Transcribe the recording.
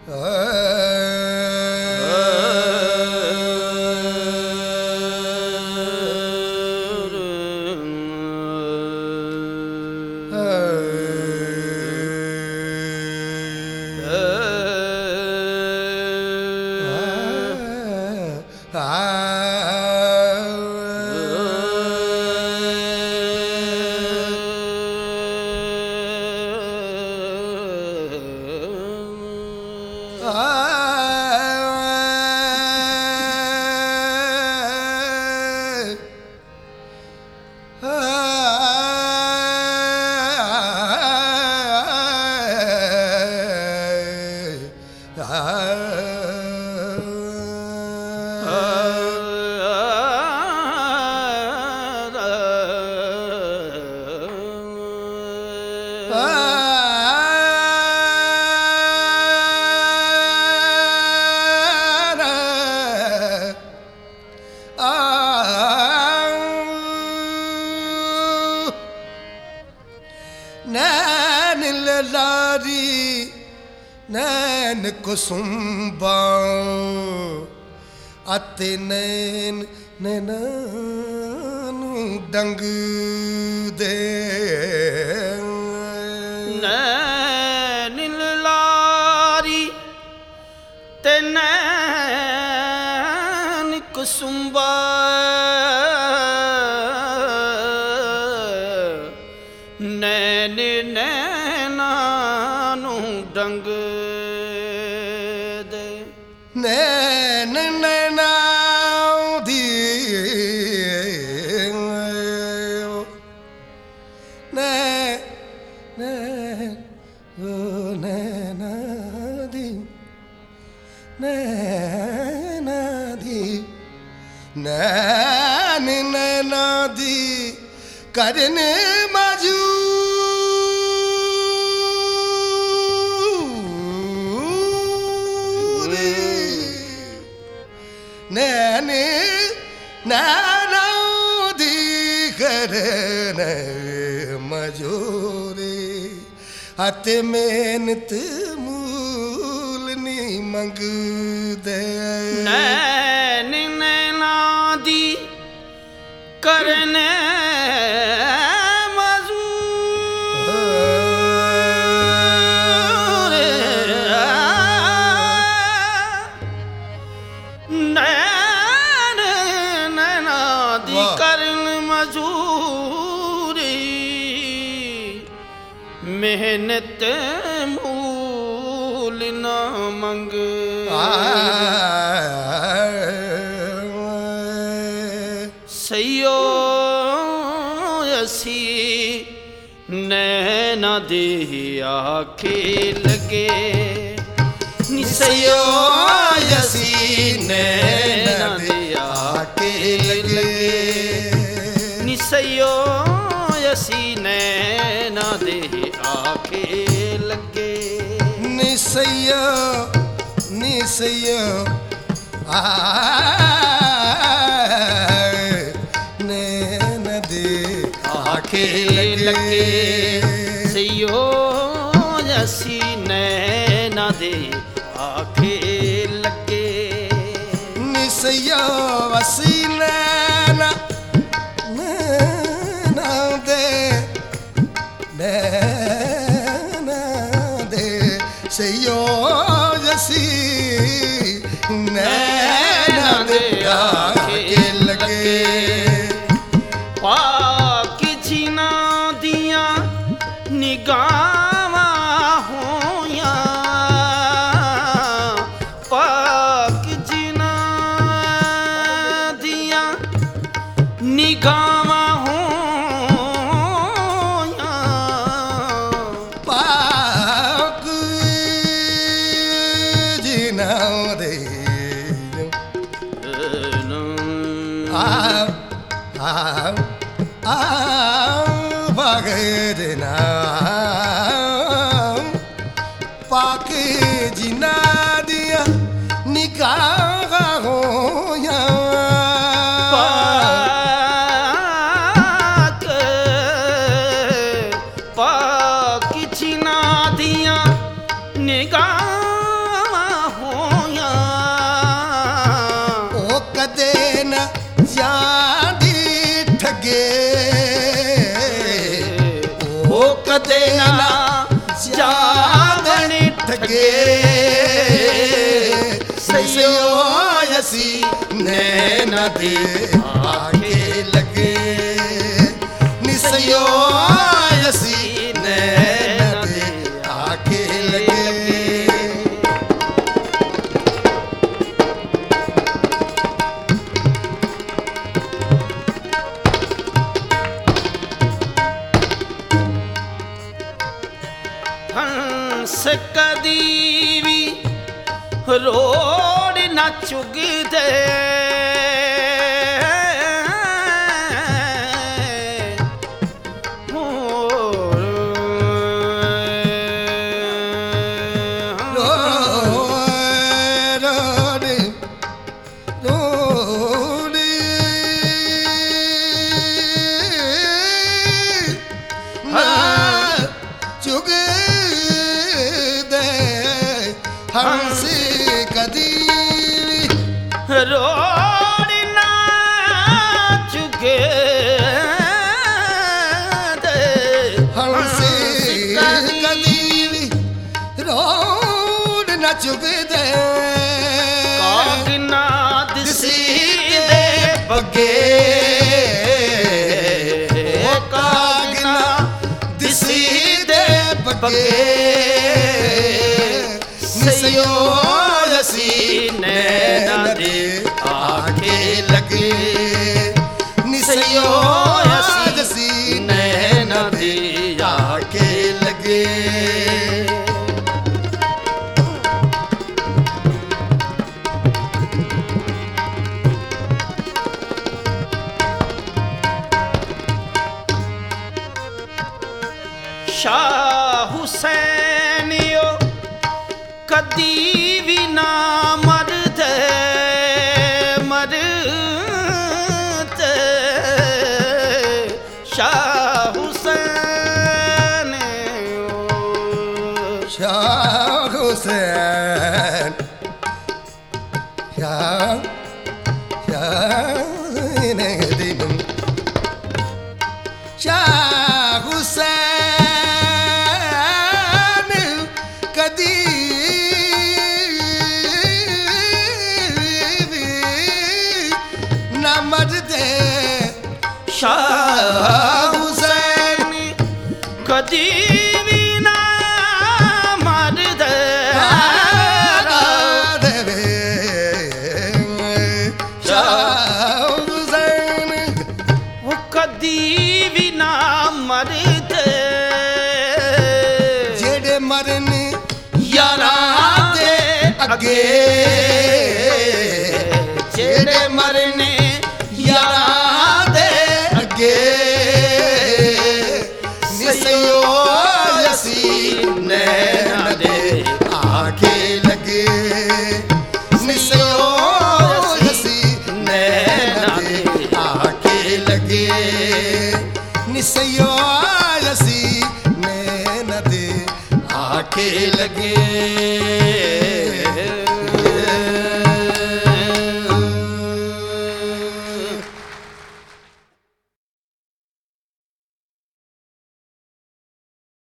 नैन ललारी नैन कुसुम्बा अते नैन नैनानू डंग दे नैन ललारी ते नैन कुसुम्बा नैन नैनानू डंग दे नैन नैना दी नैना दी नैना दी नैन नैना दी करने नैन नैना दी करने मजूरी अते मेहनत मूल नहीं मंगदे नैन नैना दी करने मेहनत मूल ना मंग सयो असी नैना दे आखे लगे निसयो असी नैना दे आखे लगे निसयो असी नैना दे आखे लगे निसया निसया नैना दे आखे लगे सयो असी नैना दे आखे लगे निसया असी नैना नैना दे सयो जसी नैना दे आखे लगे पाक जिना दिया निगाहां होया पाक जिना दिया निगाहां भगरना पाके जिना दिया निकाह होया पाक जिना दिया निगाह ਜਾਂਦੀ ਠੱਗੇ ਉਹ ਕਦੇ ਨਾ ਜਾਗਣ ਠੱਗੇ ਸਈਓ ਅਸੀਂ ਨੈਣਾ ਦੇ ਆਖੇ ਲੱਗੇ ਨੀ ਸਈਓ ਅਸੀਂ ਨੈਣਾ ਦੇ ਆਖੇ ਲੱਗੇ ਹੰਸ ਕਦੀ ਵੀ ਰੋੜ ਨਾ ਚੁਗਦੇ ਹੰਸ ਕਦੀ ਰੋੜ ਨਾ ਚੁਗੇ ਦੇ ਹੰਸ ਕਦੀ ਰੋੜ ਨਾ ਚੁਗਦੇ ਕਾਗਨਾ ਦਿਸੀ ਦੇ ਬੱਗੇ ਉਹ ਕਾਗਨਾ ਦਿਸੀ ਦੇ ਬੱਗੇ ਸਈਓ ਅਸੀਂ ਨੈਣਾ ਦੇ ਆਖੇ ਲੱਗੇ ਨੀ ਸਈਓ ਅਸੀਂ ਨੈਣਾ ਦੇ ਆਖੇ ਲੱਗੇ शाह हुसैनियो कदी भी ना मरते मरते शाह हुसैनियो शाह हुसैन शाह हुसैन कदी न मरदे शाह हुसैन कदी भी ना मरते शाह हुसैन वो कदी भी ना मरते जेड़े मरन यारां दे अगे जेड़े मरन यारां दे अगे सईयो ਅਸੀਂ ਨੈਣਾ ਦੇ ਆਖੇ ਲੱਗੇ ਸਈਓ ਅਸੀਂ ਨੈਣਾ ਦੇ ਆਖੇ ਲੱਗੇ ਸਈਓ ਅਸੀਂ ਨੈਣਾ ਦੇ ਆਖੇ ਲੱਗੇ